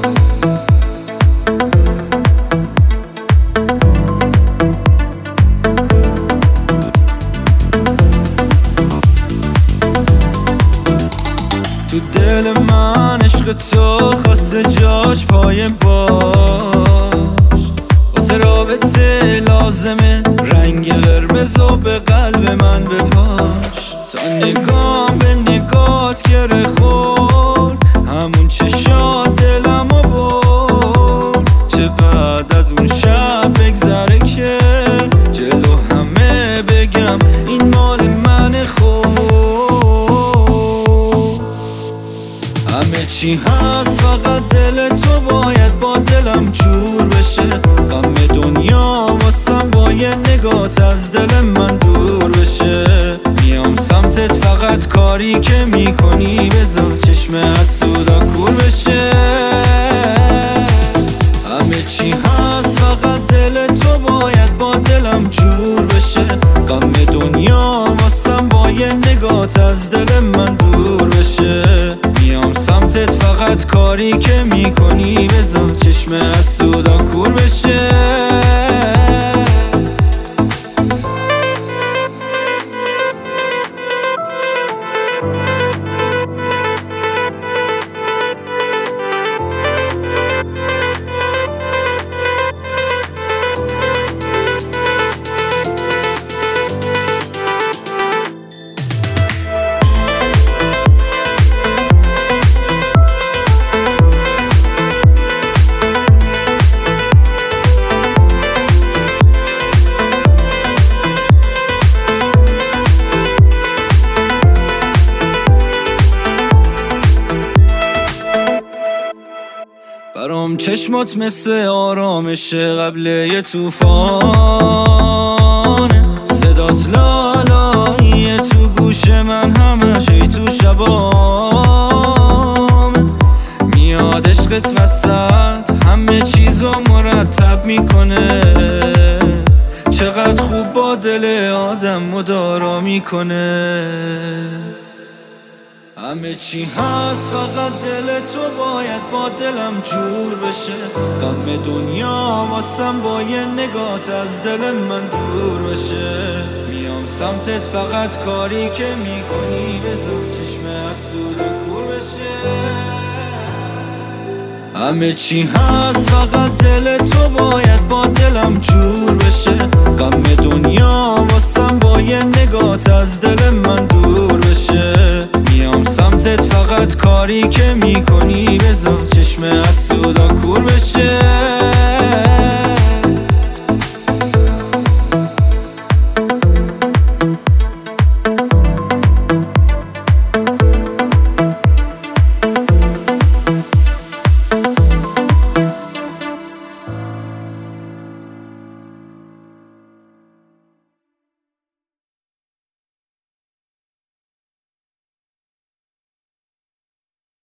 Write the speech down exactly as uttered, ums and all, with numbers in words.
تو دل من عشق تو خواسته جاش پای باش، واسه رابطه لازمه رنگ قرمز و به قلب من بپاش. تا نگام به نگات گره خورد، همون چشات دلمو برد. چقدر از اون شب بگذره که جلو همه بگم این مال من خود. همه چی هست فقط دل تو باید با دلم جور بشه. غم دنیا واسم با یه نگات از دل من دور بشه. میام سمتت فقط کاری که میکنی بذار چشم حسودا کور بشه. همه چی هست فقط دل تو باید با دلم جور بشه. غم دنیا واسم با یه نگات از دل من دور بشه. میام سمتت فقط کاری که میکنی بذار چشم حسودا کور بشه. برام چشمات مثل آرامشه قبل یه توفانه. صدات لالاییه تو گوش من همش ای تو شبامه. میاد عشقت وسط همه چیزو مرتب میکنه. چقدر خوب با دل آدم مدارا میکنه. همه چی هست فقط دل تو باید با دلم جور بشه. غم دنیا واسم با یه نگات از دل من دور بشه. میام سمتت فقط کاری که میکنی بذار چشم حسودا کور بشه. همه چی هست فقط دل تو باید با دلم جور بشه. غم دنیا واسم با یه نگات از دل من دور بشه. میام سمتت فقط کاری که میکنی بذار چشم حسودا کور بشه.